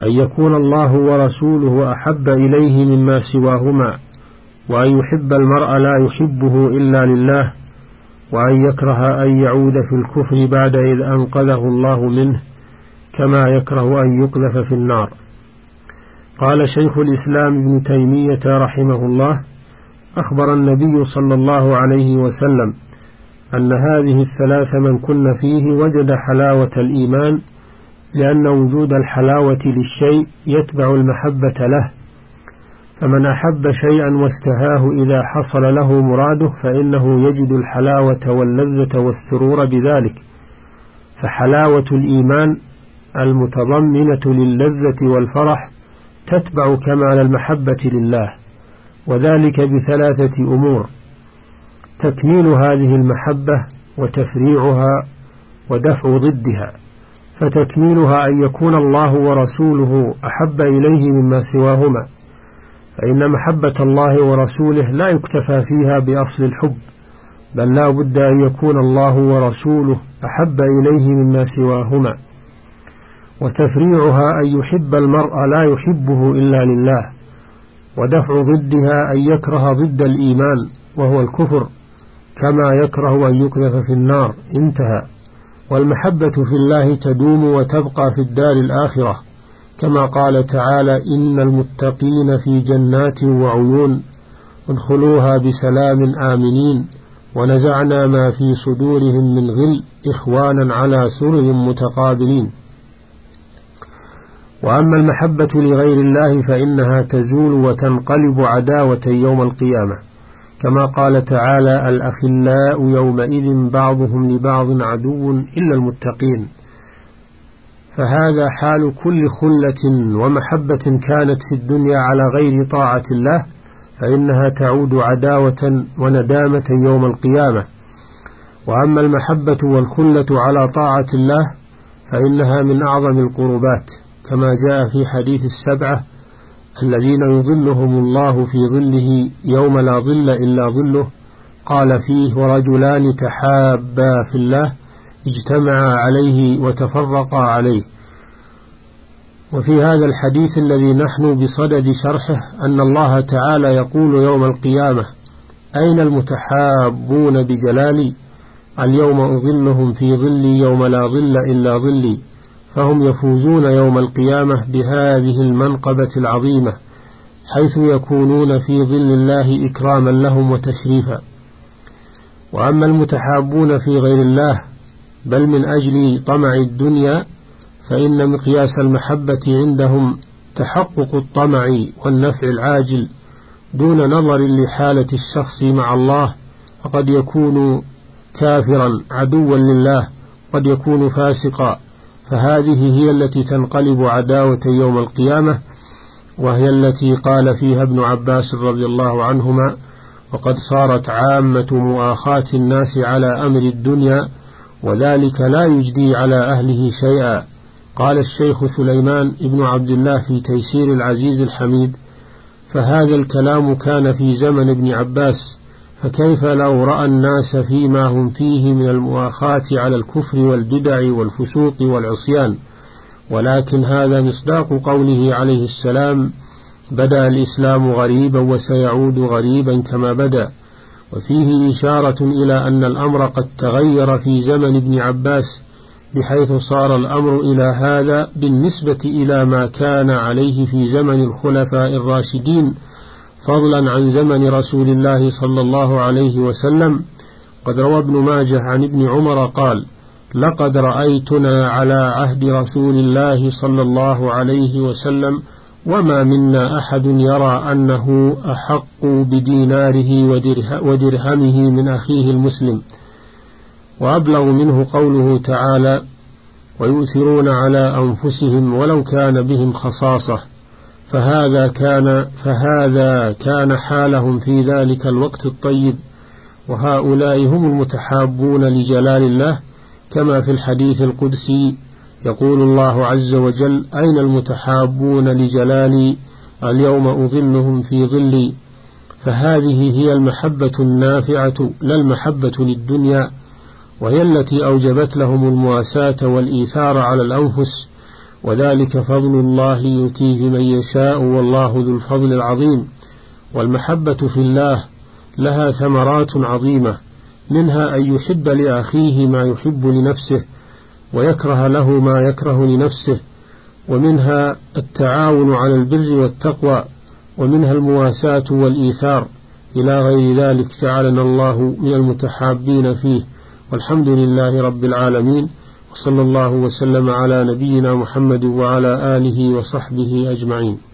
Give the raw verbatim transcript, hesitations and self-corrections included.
أن يكون الله ورسوله أحب إليه مما سواهما، وأن يحب المرء لا يحبه إلا لله، وأن يكره أن يعود في الكفر بعد إذ أنقذه الله منه، كما يكره أن يقذف في النار. قال شيخ الإسلام ابن تيمية رحمه الله: أخبر النبي صلى الله عليه وسلم أن هذه الثلاث من كن فيه وجد حلاوة الإيمان، لأن وجود الحلاوة للشيء يتبع المحبة له، فمن أحب شيئا واستهاه إذا حصل له مراده فإنه يجد الحلاوة واللذة والسرور بذلك. فحلاوة الإيمان المتضمنة للذة والفرح تتبع كمال المحبة لله، وذلك بثلاثة أمور: تكميل هذه المحبة، وتفريعها، ودفع ضدها. فتكميلها أن يكون الله ورسوله أحب إليه مما سواهما، فإن محبة الله ورسوله لا يكتفى فيها بأصل الحب، بل لا بد أن يكون الله ورسوله أحب إليه مما سواهما. وتفريعها أن يحب المرء لا يحبه إلا لله، ودفع ضدها أن يكره ضد الإيمان وهو الكفر، كما يكره أن يقذف في النار. انتهى. والمحبة في الله تدوم وتبقى في الدار الآخرة، كما قال تعالى: إن المتقين في جنات وعيون ادخلوها بسلام آمنين ونزعنا ما في صدورهم من غل إخوانا على سرر متقابلين. وأما المحبة لغير الله فإنها تزول وتنقلب عداوة يوم القيامة، كما قال تعالى: الأخلاء يومئذ بعضهم لبعض عدو إلا المتقين. فهذا حال كل خلة ومحبة كانت في الدنيا على غير طاعة الله، فإنها تعود عداوة وندامة يوم القيامة. وأما المحبة والخلة على طاعة الله فإنها من أعظم القربات، كما جاء في حديث السبعة الذين يظلهم الله في ظله يوم لا ظل إلا ظله، قال فيه: ورجلان تحابا في الله اجتمعا عليه وتفرقا عليه. وفي هذا الحديث الذي نحن بصدد شرحه أن الله تعالى يقول يوم القيامة: أين المتحابون بجلالي؟ اليوم أظلهم في ظلي يوم لا ظل إلا ظلي. فهم يفوزون يوم القيامة بهذه المنقبة العظيمة، حيث يكونون في ظل الله إكراما لهم وتشريفا. وأما المتحابون في غير الله بل من أجل طمع الدنيا، فإن مقياس المحبة عندهم تحقق الطمع والنفع العاجل دون نظر لحالة الشخص مع الله، فقد يكون كافرا عدوا لله، قد يكون فاسقا. فهذه هي التي تنقلب عداوة يوم القيامة، وهي التي قال فيها ابن عباس رضي الله عنهما: وقد صارت عامة مؤاخاة الناس على أمر الدنيا، وذلك لا يجدي على أهله شيئا. قال الشيخ سليمان ابن عبد الله في تيسير العزيز الحميد: فهذا الكلام كان في زمن ابن عباس، فكيف لو رأى الناس فيما هم فيه من المؤاخاة على الكفر والبدع والفسوق والعصيان. ولكن هذا مصداق قوله عليه السلام: بدأ الإسلام غريبا وسيعود غريبا كما بدأ. وفيه إشارة إلى أن الأمر قد تغير في زمن ابن عباس، بحيث صار الأمر إلى هذا بالنسبة إلى ما كان عليه في زمن الخلفاء الراشدين، فضلا عن زمن رسول الله صلى الله عليه وسلم. قد روى ابن ماجه عن ابن عمر قال: لقد رأيتنا على عهد رسول الله صلى الله عليه وسلم وما منا أحد يرى أنه أحق بديناره ودرهمه من أخيه المسلم. وأبلغ منه قوله تعالى: ويؤثرون على أنفسهم ولو كان بهم خصاصة. فهذا كان, فهذا كان حالهم في ذلك الوقت الطيب، وهؤلاء هم المتحابون لجلال الله، كما في الحديث القدسي يقول الله عز وجل: أين المتحابون لجلالي؟ اليوم أظلهم في ظلي. فهذه هي المحبة النافعة، لا المحبة للدنيا، وهي التي أوجبت لهم المواساة والإيثار على الأنفس، وذلك فضل الله يؤتيه من يشاء والله ذو الفضل العظيم. والمحبة في الله لها ثمرات عظيمة، منها أن يحب لأخيه ما يحب لنفسه ويكره له ما يكره لنفسه، ومنها التعاون على البر والتقوى، ومنها المواساة والإيثار إلى غير ذلك. جعلنا الله من المتحابين فيه، والحمد لله رب العالمين، وصلى الله وسلم على نبينا محمد وعلى آله وصحبه أجمعين.